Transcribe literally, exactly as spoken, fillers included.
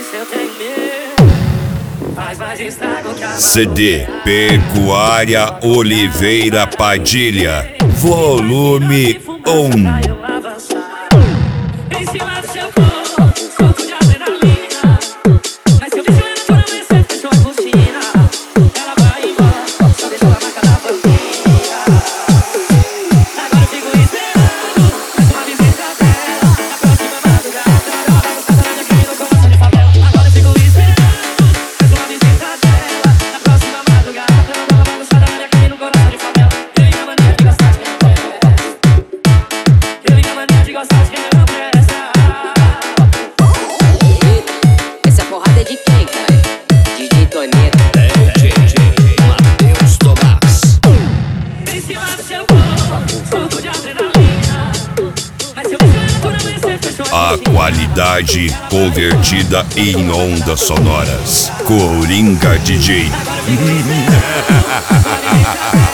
C D Pecuária Oliveira Padilha, volume um. Essa porrada é de quem, cara? D J Toneto. D J Matheus Tomás. Em cima do seu corpo, solto de adrenalina. Mas se eu fizer por amanhecer, fechou A qualidade convertida em ondas sonoras. Coringa D J.